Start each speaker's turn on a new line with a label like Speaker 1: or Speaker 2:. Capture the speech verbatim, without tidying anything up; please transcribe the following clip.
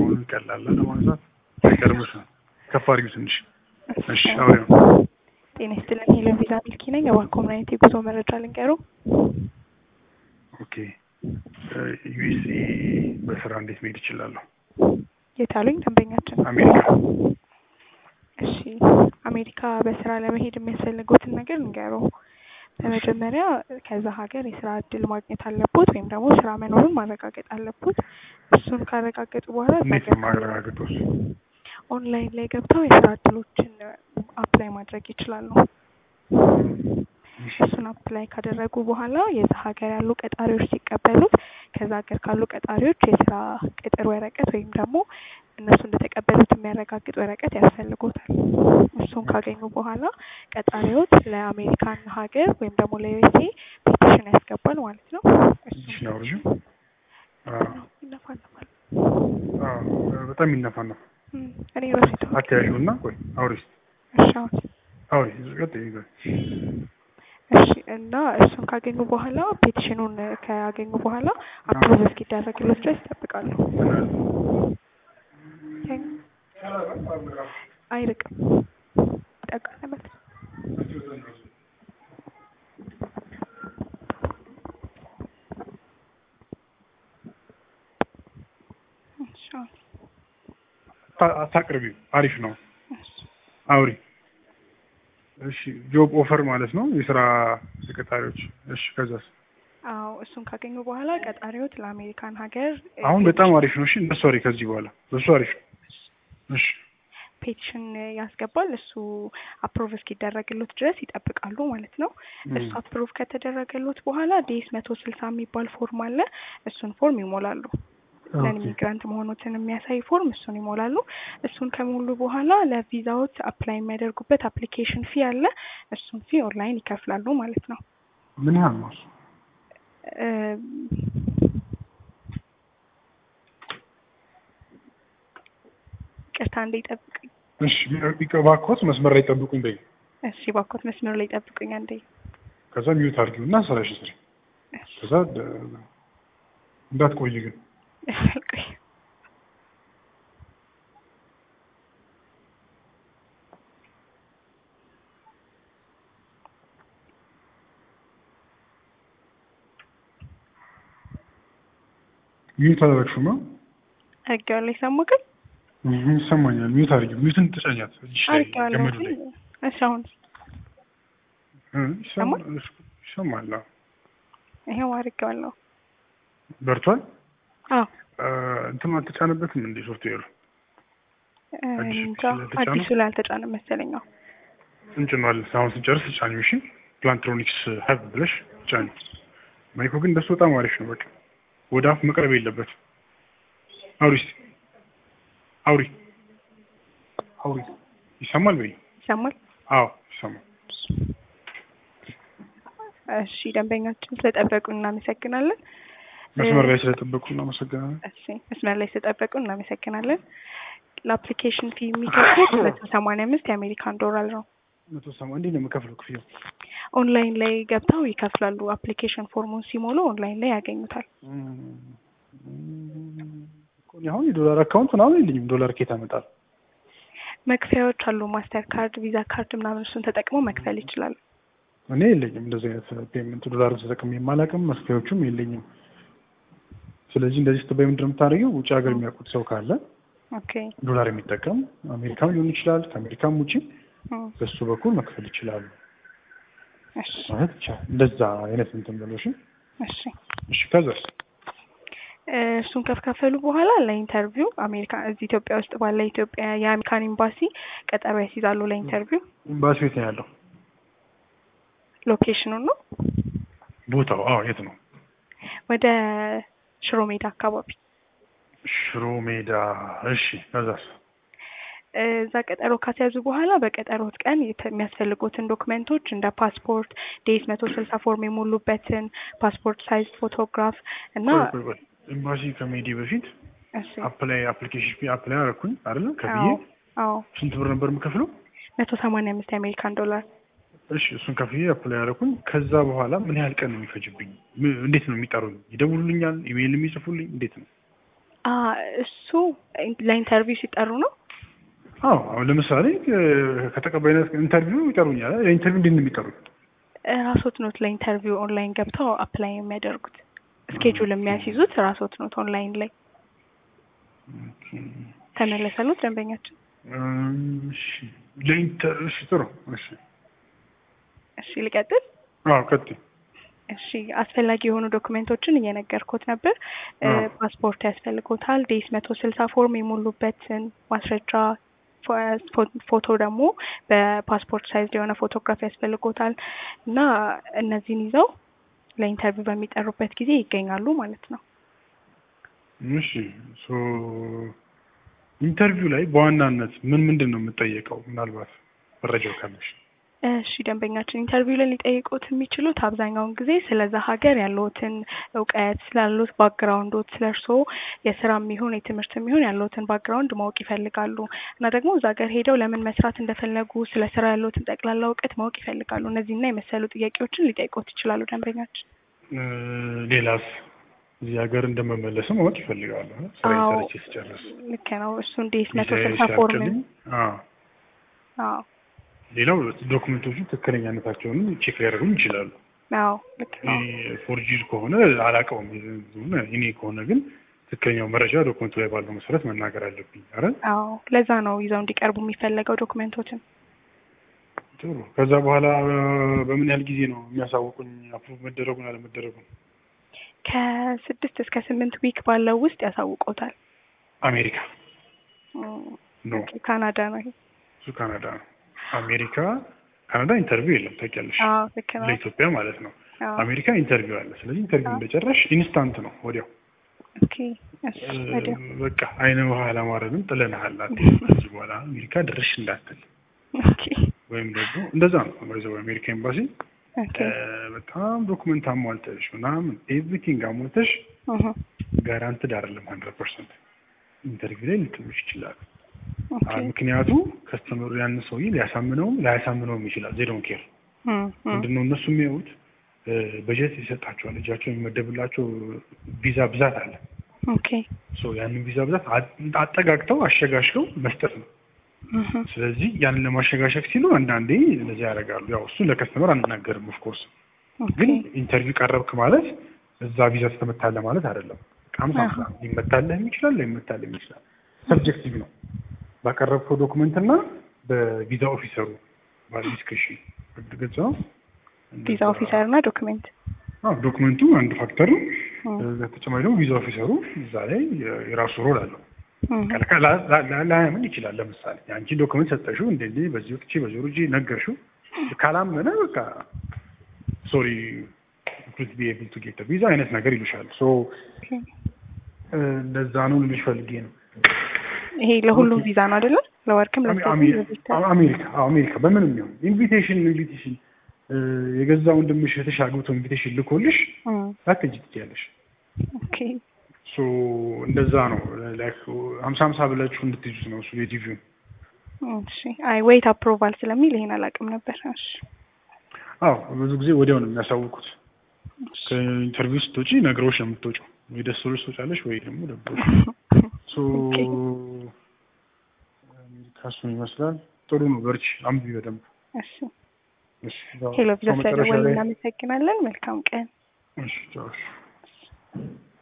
Speaker 1: መሆኑን ቀላል ለማንሳት አይቀርምሽ ነው ከፋሪው ትንሽ እሺ አውሪው
Speaker 2: ጤና ይስጥልኝ ሄሎ ቪዛ ሚልኪ ነኝ የባንክ ኮሚኒቲ ጉዞ መረጃ ልንገሩ
Speaker 1: ኦኬ ዩኤስኤ በስራ እንዴት መሄድ ይችላል
Speaker 2: የታሉኝ ደንበኛችን
Speaker 1: አሜሪካ
Speaker 2: እሺ አሜሪካ በስራ ለመሄድ የሚያስፈልጉትን ነገር ልንገሩ በመጀመሪያ ከዛ ሀገር የስራ እድል ማግኘት አለበት ወይም ደግሞ ስራ መኖሩን ማረጋገጥ አለበት እሱን ካረጋገጡ በኋላ
Speaker 1: እንዴት ማረጋገጡስ
Speaker 2: ኦንላይን ላይ ገብተው የስራ እድሎችን አፕላይ ማድረግ ይችላሉ እሱን አፕላይ ካደረጉ በኋላ የዛ ሀገር ያሉ ቀጣሪዎች ሲቀበሉት ከዛ ሀገር ካሉ ቀጣሪዎች የስራ ቅጥር ወረቀት ወይም ደግሞ እነሱ እንደተቀበሉት የሚያረጋግጥ ወረቀት ያስፈልጎታል እሱን ካገኙ በኋላ ቀጣሪዎች ለአሜሪካን ሀገር ወይም ደግሞ ለዩኤስኤ ፔቲሽን ያስገባል ማለት ነው
Speaker 1: እሺ ነው ልጅ
Speaker 2: አዎ ይነፋነፋል
Speaker 1: አዎ በጣም ይነፋነፋል
Speaker 2: እኔ ራሴ
Speaker 1: አትያዡና ቆይ አውሪስ
Speaker 2: እሺ
Speaker 1: አውሪ ዝቀጥ ይገል
Speaker 2: እሺ እና እሱን ካገኙ በኋላ ፔቲሽኑን ካገኙ በኋላ አፕሮቭ እስኪደረግለት ድረስ ይጠብቃሉ አይርቅም ጠቃለበት
Speaker 1: አታቅርቢ አሪፍ ነው አውሪ እሺ ጆብ ኦፈር ማለት ነው የስራ ተቀጣሪዎች እሺ ከዛስ
Speaker 2: አዎ እሱን ካገኙ በኋላ ቀጣሪዎች ለአሜሪካን ሀገር
Speaker 1: አሁን በጣም አሪፍ ነው እሺ እንደሱ አሪፍ ከዚህ በኋላ በሱ አሪፍ እሺ
Speaker 2: ፔቲሽን ያስገባል እሱ አፕሮቭ እስኪደረግለት ድረስ ይጠብቃሉ ማለት ነው እሱ አፕሮቭ ከተደረገለት በኋላ ዲኤስ መቶ ስልሳ የሚባል ፎርም አለ እሱን ፎርም ይሞላሉ ለኔ ሚግራንት መሆኑን የሚያሳይ ፎርም እሱን ይሞላሉ እሱን ከሞሉ በኋላ ለቪዛዎች አፕላይ የሚያደርጉበት አፕሊኬሽን ፊ አለ እሱን ፊ ኦንላይን ይከፍላሉ ማለት ነው
Speaker 1: ምን ያህል ነው
Speaker 2: ቅርታ እንደ ይጠብቁኝ
Speaker 1: እሺ ቢቀባኮት መስመር ላይ ጠብቁኝ በይ
Speaker 2: እሺ ባኮት መስመር ላይ ጠብቁኝ አንዴ
Speaker 1: ከዛ ሚውት አድርጊውና ሰራሽ ስሪ ከዛ እንዳትቆይ ግን
Speaker 2: እሺ
Speaker 1: ሚውት አደረግሽው ነው
Speaker 2: አጋለ ይሰማል
Speaker 1: እህ ይሰማኛል ሚውት አድርጊው ሚውትን ተጫኛት እሺ ገመዱ ላይ
Speaker 2: እሺ አሁን
Speaker 1: ይሰማል ይሰማል
Speaker 2: ይሄው አድርጌዋለሁ
Speaker 1: በርቷል
Speaker 2: አዎ
Speaker 1: እንትን አልተጫነበትም እንዴ ሶፍትዌሩ
Speaker 2: አዲሱ ላይ አልተጫነም መሰለኝ
Speaker 1: እንጭኗል አሁን ስንጨርስ ጫኝ እሺ ፕላንትሮኒክስ ሀብ ብለሽ ጫኝ ማይኮ ግን ደስ በጣም አሪፍ ነው በቃ ወደ አፍ መቅረብ የለበት አውሪስ አውሪ አውሪ ይሰማል ወይ
Speaker 2: ይሰማል
Speaker 1: አዎ ይሰማል
Speaker 2: እሺ ደንበኛችን ስለጠበቁ እናመሰግናለን
Speaker 1: መስመር ላይ ስለጠበቁ እናመሰግናለን
Speaker 2: እሺ መስመር ላይ ስለጠበቁ እናመሰግናለን ለአፕሊኬሽን ፊ የሚከፍሉት መቶ ሰማንያ አምስት የአሜሪካን ዶላር ነው
Speaker 1: መቶ ሰማንያ እንዴት ነው የምከፍለው ክፍያው
Speaker 2: ኦንላይን ላይ ገብተው ይከፍላሉ አፕሊኬሽን ፎርሙን ሲሞሉ ኦንላይን ላይ ያገኙታል
Speaker 1: አሁን የዶላር አካውንት ምናምን የለኝም ዶላር ከየት አመጣለሁ
Speaker 2: መክፈያዎች አሉ ማስተር ካርድ ቪዛ ካርድ ምናምን እሱን ተጠቅመው መክፈል ይችላሉ
Speaker 1: እኔ የለኝም እንደዚህ አይነት ፔመንት ዶላር ተጠቅሜ የማላውቅም መክፈያዎችም የለኝም ስለዚህ እንደዚህ ስትበይ ምንድን ነው የምታደርጊው ውጭ ሀገር የሚያውቁት ሰው ካለ
Speaker 2: ኦኬ
Speaker 1: ዶላር የሚጠቀም አሜሪካም ሊሆን ይችላል ከአሜሪካም ውጪ በሱ በኩል መክፈል ይችላሉ
Speaker 2: እሺ
Speaker 1: ማለት ይቻላል እንደዛ አይነት እንትን ብለሽ
Speaker 2: እሺ
Speaker 1: እሺ ከዛስ
Speaker 2: እሱን ከከፈሉ በኋላ ለኢንተርቪው አሜሪካ እዚህ ኢትዮጵያ ውስጥ ባለ ኢትዮጵያ የአሜሪካን ኤምባሲ ቀጠሮ ያስይዛሉ ለኢንተርቪው
Speaker 1: ኤምባሲው የት ነው ያለው
Speaker 2: ሎኬሽኑ ነው
Speaker 1: ቦታው አዎ የት ነው
Speaker 2: ወደ ሽሮ ሜዳ አካባቢ
Speaker 1: ሽሮ ሜዳ እሺ ከዛስ
Speaker 2: እዛ ቀጠሮ ካስያዙ በኋላ በቀጠሮት ቀን የሚያስፈልጉትን ዶክመንቶች እንደ ፓስፖርት ዲኤስ መቶ ስልሳ ፎርም የሞሉበትን ፓስፖርት ሳይዝ ፎቶግራፍ እና
Speaker 1: ኤምባሲ ከሜዲ በፊት
Speaker 2: እሺ
Speaker 1: አፕላይ አፕሊኬሽን ፊ አፕላይ አረኩኝ አይደል ከብዬ
Speaker 2: አዎ
Speaker 1: ስንት ብር ነበር የምከፍለው
Speaker 2: መቶ ሰማንያ አምስት የአሜሪካን ዶላር
Speaker 1: እሺ እሱን ከፍዬ አፕላይ አረኩኝ ከዛ በኋላ ምን ያህል ቀን ነው የሚፈጅብኝ እንዴት ነው የሚጠሩኝ ይደውሉልኛል ኢሜይል የሚጽፉልኝ እንዴት ነው
Speaker 2: አ እሱ ለኢንተርቪው ሲጠሩ ነው።
Speaker 1: አዎ አሁን ለምሳሌ ከተቀባይነት ኢንተርቪው ይጠሩኛል። ኢንተርቪው እንዴት ነው የሚጠሩት?
Speaker 2: ራስዎት ኖት ለኢንተርቪው ኦንላይን ገብተው አፕላይ የሚያደርጉት ስኬጁል የሚያስይዙት ራስዎት ኖት ኦንላይን ላይ።
Speaker 1: ኦኬ
Speaker 2: ተመለሰሉት ደንበኛችን?
Speaker 1: እሺ ለኢንተርቪው ጥሩ። እሺ
Speaker 2: እሺ ልቀጥል?
Speaker 1: አዎ ቀጥል።
Speaker 2: እሺ አስፈላጊ የሆኑ ዶክመንቶችን እየነገርኩት ነበር። ፓስፖርት ያስፈልጎታል፣ ዴስ መቶ ስልሳ ፎርም የሞሉበትን ማስረጃ ፎቶ ደግሞ በፓስፖርት ሳይዝ የሆነ ፎቶግራፍ ያስፈልጎታል እና እነዚህን ይዘው ለኢንተርቪው በሚጠሩበት ጊዜ ይገኛሉ ማለት ነው።
Speaker 1: እሺ ሶ ኢንተርቪው ላይ በዋናነት ምን ምንድን ነው የምጠየቀው? ምናልባት መረጃው ካለሽ።
Speaker 2: እሺ ደንበኛችን ኢንተርቪው ላይ ሊጠይቁት የሚችሉት አብዛኛውን ጊዜ ስለዛ ሀገር ያለውትን እውቀት፣ ስላሉት ባክግራውንዶች፣ ስለርሶ የስራም ይሁን የትምህርትም ይሁን ያለውትን ባክግራውንድ ማወቅ ይፈልጋሉ እና ደግሞ እዛ ሀገር ሄደው ለምን መስራት እንደፈለጉ ስለ ስራ ያለውትን ጠቅላላ እውቀት ማወቅ ይፈልጋሉ። እነዚህና የመሰሉ ጥያቄዎችን ሊጠይቁት ይችላሉ ደንበኛችን።
Speaker 1: ሌላስ? እዚህ ሀገር እንደመመለስም ማወቅ ይፈልጋሉ። ስራ ሰርቼ ስጨርስ።
Speaker 2: ልክ ነው። እሱ እንዴት መቶ ስልሳ ፎርም።
Speaker 1: አዎ
Speaker 2: አዎ
Speaker 1: ሌላው ዶክመንቶቹ ትክክለኛነታቸውን ቼክ ሊያደርጉ ይችላሉ።
Speaker 2: አዎ ልክ ነው።
Speaker 1: ፎርጂድ ከሆነ አላውቀውም፣ እኔ ከሆነ ግን ትክክለኛው መረጃ ዶክመንቱ ላይ ባለው መሰረት መናገር አለብኝ አይደል?
Speaker 2: አዎ ለዛ ነው ይዘው እንዲቀርቡ የሚፈለገው ዶክመንቶችን።
Speaker 1: ጥሩ። ከዛ በኋላ በምን ያህል ጊዜ ነው የሚያሳውቁኝ አፕሩቭ መደረጉን አለመደረጉን?
Speaker 2: ከስድስት እስከ ስምንት ዊክ ባለው ውስጥ ያሳውቆታል።
Speaker 1: አሜሪካ ኖ
Speaker 2: ካናዳ ነው ይሄ።
Speaker 1: እሱ ካናዳ ነው። አሜሪካ ካናዳ ኢንተርቪው የለም ታውቂያለሽ?
Speaker 2: አዎ ልክ ነው።
Speaker 1: ለኢትዮጵያ ማለት ነው። አሜሪካ ኢንተርቪው አለ። ስለዚህ ኢንተርቪው እንደጨረሽ ኢንስታንት ነው ወዲያው።
Speaker 2: ኦኬ እሺ ወዲያው
Speaker 1: በቃ አይነ ውሃ አላማረንም ጥለንሃል አትይም። ከዚህ በኋላ አሜሪካ ድርሽ እንዳትል።
Speaker 2: ኦኬ
Speaker 1: ወይም ደግሞ እንደዛ ነው ማለት አሜሪካ ኤምባሲ
Speaker 2: ኦኬ
Speaker 1: በጣም ዶክመንት አሟልተሽ ምናምን ኤቭሪቲንግ አሟልተሽ
Speaker 2: እህ
Speaker 1: ጋራንትድ አይደለም መቶ ፐርሰንት ኢንተርቪው ላይ ልትሉሽ ይችላል።
Speaker 2: ኦኬ
Speaker 1: ምክንያቱ ከስተመሩ ያን ሰውዬ ሊያሳምነውም ላያሳምነውም ይችላል። ዜ ዶንት ኬር። ምንድነው እነሱ የሚያዩት በጀት ይሰጣቸዋል። እጃቸው የሚመደብላቸው ቪዛ ብዛት አለ።
Speaker 2: ኦኬ
Speaker 1: ሶ ያንን ቪዛ ብዛት አጠጋግተው አሸጋሽገው መስጠት ነው። ስለዚህ ያንን ለማሸጋሸግ ሲሉ አንዳንዴ እንደዚህ ያደርጋሉ። ያው እሱ ለከስተመር አንናገርም ኦፍ ኮርስ፣ ግን ኢንተርቪው ቀረብክ ማለት እዛ ቪዛ ተመታለ ማለት አይደለም። ካምሳ ይመታልህ ይችላል ላይመታልህ ይችላል። ሰብጀክቲቭ ነው። ባቀረብከው ዶክመንት እና በቪዛ ኦፊሰሩ ባለዲስከሽን ግልጽ ነው።
Speaker 2: ቪዛ ኦፊሰር እና ዶክመንት
Speaker 1: አዎ ዶክመንቱ አንድ ፋክተር ነው። በተጨማሪ ደግሞ ቪዛ ኦፊሰሩ እዛ ላይ የራሱ ሮል አለው። ከለከላ ላያምን ይችላል። ለምሳሌ አንቺ ዶክመንት ሰጠሽው እንደዚህ በዚህ ወጥቼ በዚህ ወርጄ ነገርሽው ካላመነ በቃ ሶሪ ኩድ ቢ ኤብል ቱ ጌት ቪዛ አይነት ነገር ይሉሻል። ሶ እንደዛ ነው ልልሽ ፈልጌ ነው።
Speaker 2: ይሄ ለሁሉም ቪዛ ነው አይደለ? ለወርክም ለስታዲም
Speaker 1: አሜሪካ አሜሪካ በምንም ይሁን ኢንቪቴሽን ኢንቪቴሽን የገዛ ወንድምሽ የተሻግብቶ ኢንቪቴሽን ልኮልሽ አትጅ ትያለሽ።
Speaker 2: ኦኬ
Speaker 1: ሶ እንደዛ ነው። ላይክ ሀምሳ ሀምሳ ብላችሁ እንድትይዙት ነው እሱ የቲቪው።
Speaker 2: እሺ አይ ዌይት አፕሮቫል ስለሚል ይሄን አላውቅም ነበር። እሺ
Speaker 1: አዎ ብዙ ጊዜ ወዲያው ነው የሚያሳውቁት። ከኢንተርቪው ስትወጪ ነግሮሽ ነው የምትወጪው። ወይ ደስ ብሎሽ ትወጫለሽ ወይ ደግሞ ደብሮሽ። ሶ አሜሪካሱን ይመስላል። ጥሩ ነው። በርቺ፣ አንብቢ በደንብ።
Speaker 2: እሺ እሺ። ሄሎ ቪዛ ስለደወልን እናመሰግናለን። መልካም ቀን።
Speaker 1: እሺ ቻው።